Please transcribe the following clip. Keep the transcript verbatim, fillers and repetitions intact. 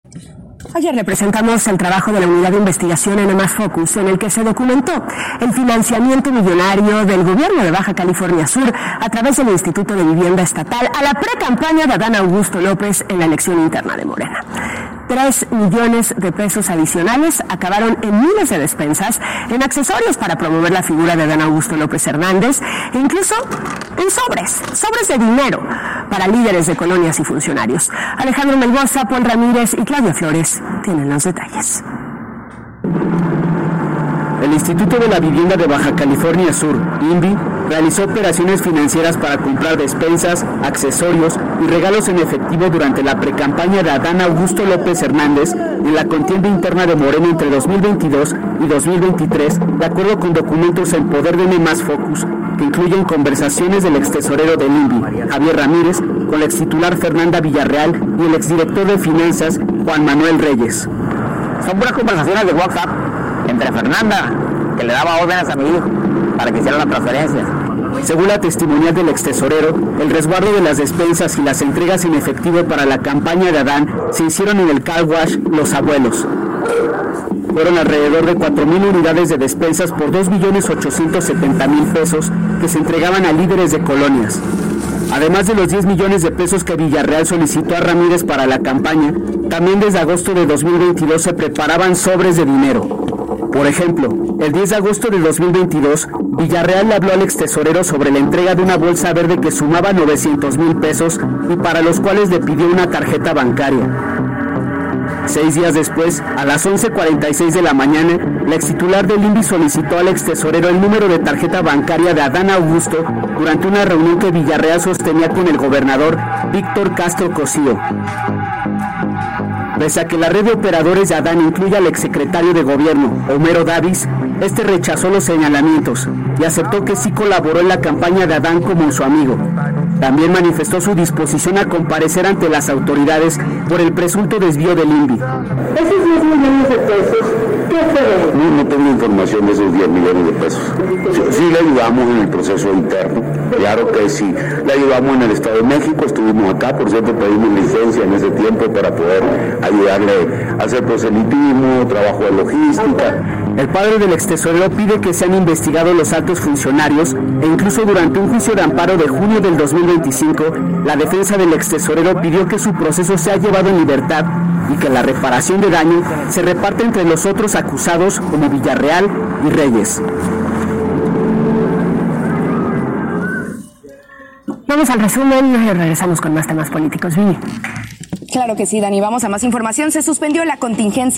Ayer le presentamos el trabajo de la Unidad de Investigación N más Focus, en el que se documentó el financiamiento millonario del gobierno de Baja California Sur a través del Instituto de Vivienda Estatal a la pre-campaña de Adán Augusto López en la elección interna de Morena. Tres millones de pesos adicionales acabaron en miles de despensas, en accesorios para promover la figura de Adán Augusto López Hernández e incluso en sobres, sobres de dinero para líderes de colonias y funcionarios. Alejandro Melgoza, Paul Ramírez y Claudia Flores tienen los detalles. El Instituto de la Vivienda de Baja California Sur, I N V I, realizó operaciones financieras para comprar despensas, accesorios y regalos en efectivo durante la precampaña de Adán Augusto López Hernández en la contienda interna de Morena entre dos mil veintidós y dos mil veintitrés, de acuerdo con documentos en poder de N más Focus, que incluyen conversaciones del extesorero del I N V I, Javier Ramírez, con la extitular Fernanda Villarreal y el exdirector de Finanzas, Juan Manuel Reyes. Son puras conversaciones de WhatsApp entre Fernanda, que le daba órdenes a mi hijo para que hiciera la transferencia. Según la testimonial del extesorero, el resguardo de las despensas y las entregas en efectivo para la campaña de Adán se hicieron en el car wash Los Abuelos. Fueron alrededor de cuatro mil unidades de despensas por dos millones ochocientos setenta mil pesos que se entregaban a líderes de colonias. Además de los diez millones de pesos que Villarreal solicitó a Ramírez para la campaña, también desde agosto de dos mil veintidós se preparaban sobres de dinero. Por ejemplo, el diez de agosto de dos mil veintidós, Villarreal le habló al extesorero sobre la entrega de una bolsa verde que sumaba novecientos mil pesos y para los cuales le pidió una tarjeta bancaria. Seis días después, a las once cuarenta y seis de la mañana, la extitular del I N V I solicitó al extesorero el número de tarjeta bancaria de Adán Augusto durante una reunión que Villarreal sostenía con el gobernador Víctor Castro Cosío. Pese a que la red de operadores de Adán incluye al exsecretario de Gobierno, Homero Davis, este rechazó los señalamientos y aceptó que sí colaboró en la campaña de Adán como su amigo. También manifestó su disposición a comparecer ante las autoridades por el presunto desvío del I N V I. ¿Esos diez millones de pesos qué fueron? No, no tengo información de esos diez millones de pesos. Sí, sí le ayudamos en el proceso interno, claro que sí. Le ayudamos en el Estado de México, estuvimos acá, por cierto pedimos licencia en ese tiempo para poder ayudarle a hacer proselitismo, trabajo de logística. El padre del extesorero pide que sean investigados los altos funcionarios e incluso durante un juicio de amparo de junio del dos mil veinticinco, la defensa del extesorero pidió que su proceso sea llevado en libertad y que la reparación de daño se reparte entre los otros acusados como Villarreal y Reyes. Vamos al resumen y regresamos con más temas políticos. Vivi. Claro que sí, Dani. Vamos a más información. Se suspendió la contingencia